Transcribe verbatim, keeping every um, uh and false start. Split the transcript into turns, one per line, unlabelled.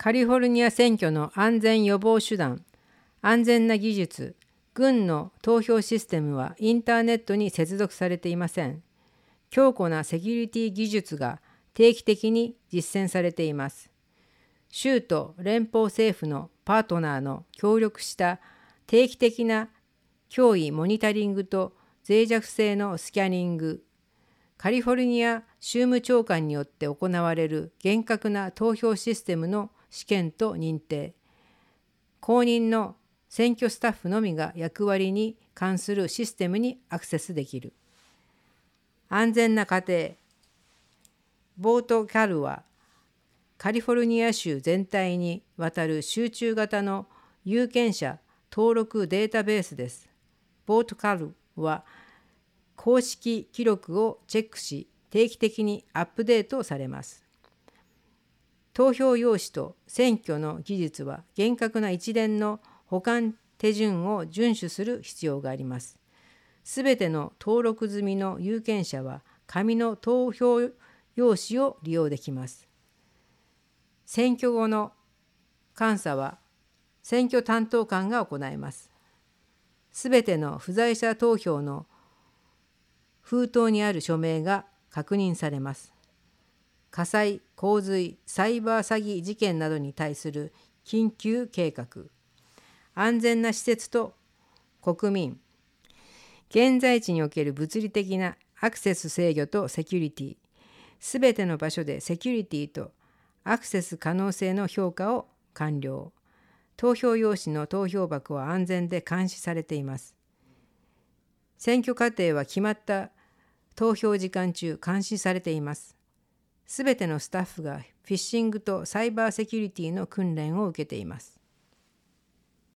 カリフォルニア選挙の安全予防手段、安全な技術、軍の投票システムはインターネットに接続されていません。強固なセキュリティ技術が定期的に実践されています。州と連邦政府のパートナーの協力した定期的な脅威モニタリングと脆弱性のスキャニング、カリフォルニア州務長官によって行われる厳格な投票システムの試験と認定、公認の選挙スタッフのみが役割に関するシステムにアクセスできる。安全な家庭。ボートキャルはカリフォルニア州全体にわたる集中型の有権者登録データベースです。ボートカルは公式記録をチェックし、定期的にアップデートされます。投票用紙と選挙の技術は厳格な一連の保管手順を遵守する必要があります。すべての登録済みの有権者は紙の投票用紙を利用できます。選挙後の監査は選挙担当官が行います。すべての不在者投票の封筒にある署名が確認されます。火災、洪水、サイバー詐欺事件などに対する緊急計画、安全な施設と国民、現在地における物理的なアクセス制御とセキュリティ、すべての場所でセキュリティとアクセス可能性の評価を完了。投票用紙の投票箱は安全で監視されています。選挙過程は決まった投票時間中監視されています。すべてのスタッフがフィッシングとサイバーセキュリティの訓練を受けています。